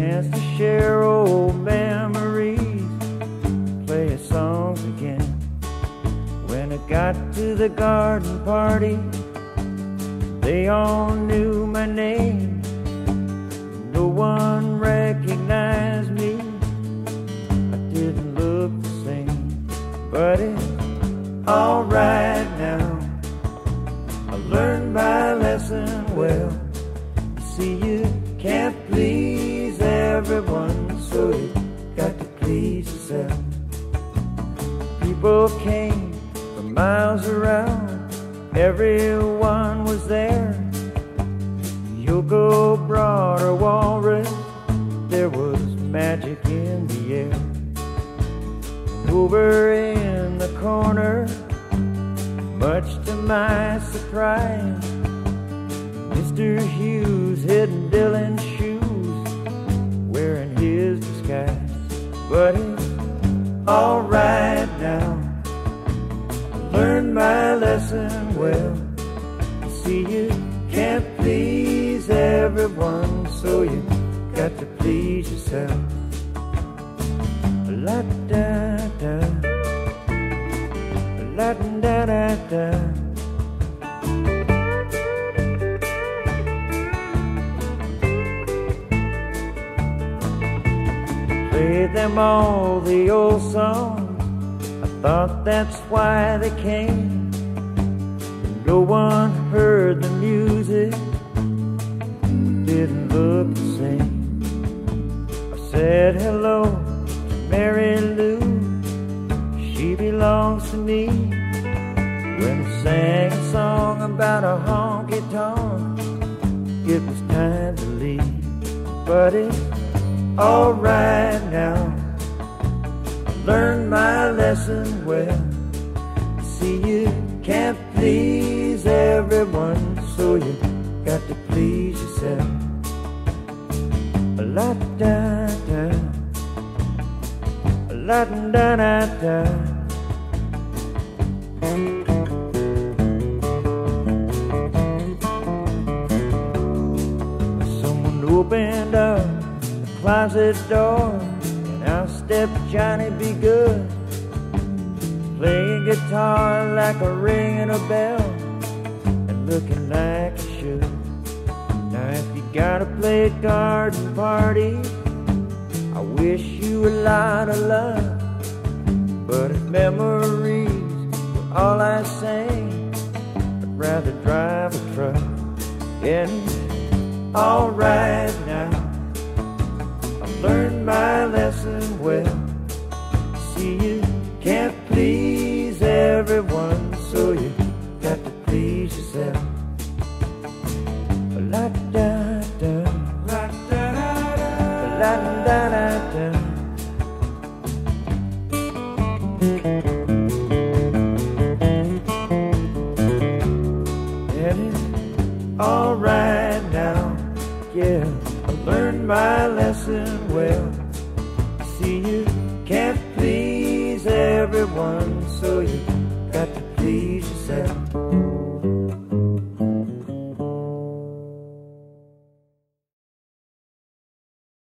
chance to share old memories, play songs again. When I got to the garden party, they all knew my name. No one recognized me. I didn't look the same, but it's alright now. I learned my lesson well. You see, you can't please everyone, so you got to please yourself. People came from miles around, everyone was there. Yoko brought her walrus, there was magic in the air. Over in the corner, much to my surprise, Mr. Hughes hid Dylan's shoes, wearing his disguise. But it's alright now, I learned my lesson well. You see, you can't please everyone, so you got to please yourself. La-da-da, la-da-da-da. Played them all the old songs, I thought that's why they came. No one heard the music, didn't look the same. I said hello to Mary Lou, she belongs to me. When I sang a song about a honky-tonk, it was time to leave. But it's alright now, I learned my lesson well. You see, you can't please everyone, so you got to please yourself. La-da-da, la-da-da-da. Someone opened up the closet door, and out stepped Johnny B. Good, playing guitar like a ringing a bell, and looking like he should. Now if you gotta play a garden party, I wish you a lot of luck. But if memories were all I sang, I'd rather drive a truck. And it's alright now, I've learned my lesson well. See, you can't please everyone, so you got to please yourself. La-da-da, la-da-da-da, la-da-da-da. And it's alright now, yeah, I learned my lesson well. See, you can't please everyone, so you